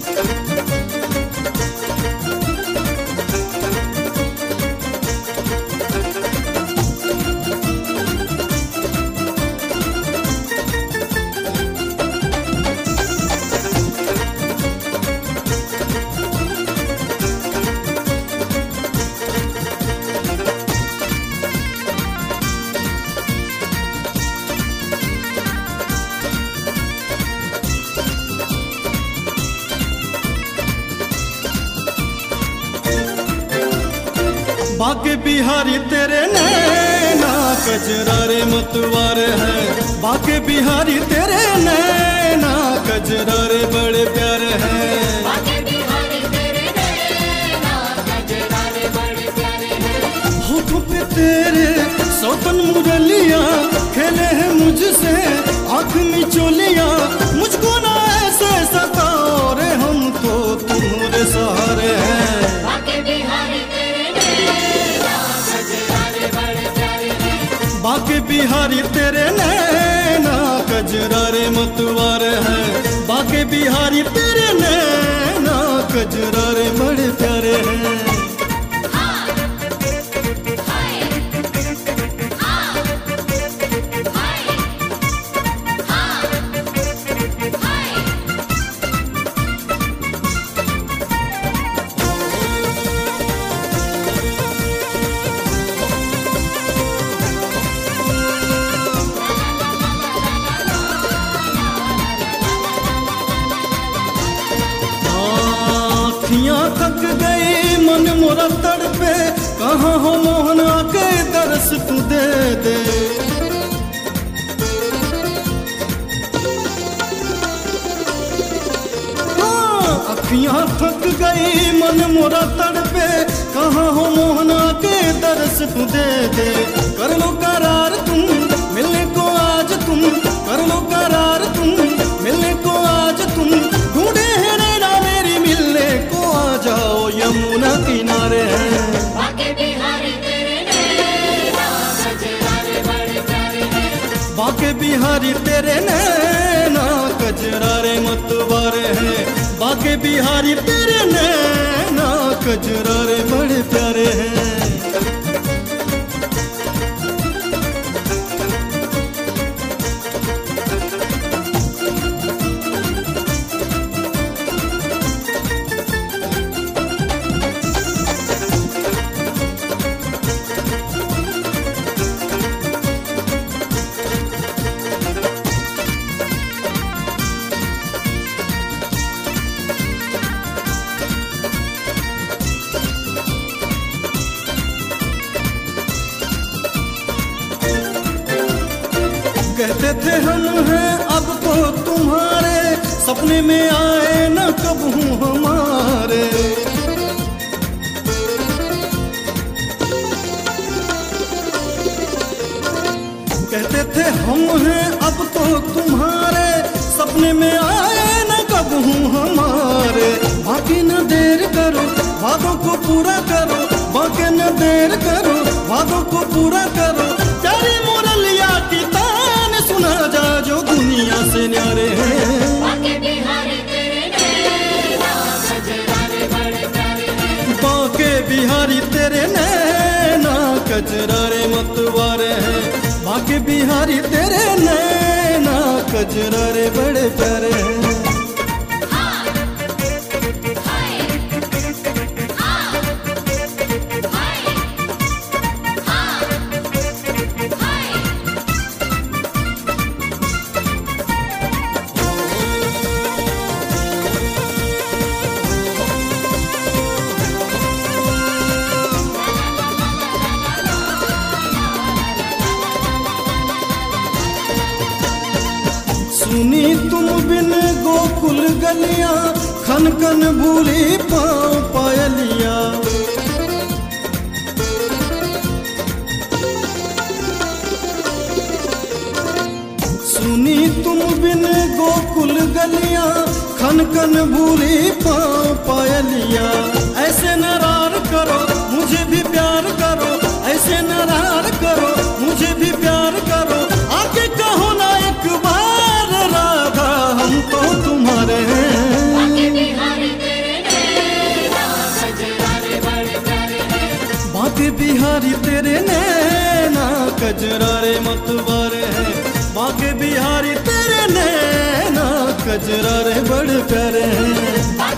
बाके बिहारी तेरे नैना कजरा रे मतवार है, बाके बिहारी तेरे नैना कजरा रे बड़े प्यारे हैं। बाके बिहारी तेरे नैना कजरा रे बड़े प्यारे हैं। होठों पे तेरे सौतन मुरलिया खेले हैं मुझसे आँख में चोलिया, मुझको ना ऐसे सताओ रे हम तो तुम्हारे सहारे हैं। बाके बिहारी तेरे नैना कजरा रे बड़े प्यारे हैं। बाके बिहारी तेरे नैना कजरा रे मतवार है, बाके बिहारी तेरे नैना कजरा रे बड़े प्यारे हैं। अखियाँ थक गई मन मोरा तड़पे, कहाँ हो मोहन आके दरस तू दे दे। अखियाँ थक गई मन मोरा तड़पे, कहाँ हो मोहन आके दरस तू दे दे। कर लो करार तुम मिलने को आज तुम, कर लो करार तुम मिलने को आज तुम, ढूंढे हैं नैना मेरी मिलने को आ जाओ यमुना किनारे हैं। बाके बिहारी तेरे नैना कजरा रे बड़े प्यारे हैं। बाके बिहारी तेरे नैना कजरा रे मतवारे हैं, बाके बिहारी तेरे नैना कजरा रे बड़े प्यारे हैं। कहते थे हम हैं अब तो तुम्हारे, सपने में आए न कब हूँ हमारे। कहते थे हम हैं अब तो तुम्हारे, सपने में आए न कब हूँ हमारे। बाकी न देर करो वादों को पूरा करो, बाकी न देर करो वादों को पूरा करो। प्यारी मुरलिया की तान सुना जा जो दुनिया से न्यारे हैं। बाके बिहारी तेरे नैना कजरा रे बड़े प्यारे हैं। बाके बिहारी तेरे नैना कजरा रे मतवारे हैं, बाके बिहारी तेरे नैना कजरा रे बड़े प्यारे हैं। सुनी तुम बिन गोकुल गलियां, खन खन भूली पाँव पायलिया। सुनी तुम बिन गोकुल गलियां, खन खन भूली पाँव पायलिया। ऐसे नारार करो मुझे भी प्यार करो, ऐसे नारार करो मुझे भी प्यार करो। आके कहो ना एक बार राधा हम तो तुम्हारे हैं। बाके बिहारी कजरा रे मतवारे हैं, बाके बिहारी तेरे नैना कजरा रे बड़े प्यारे हैं।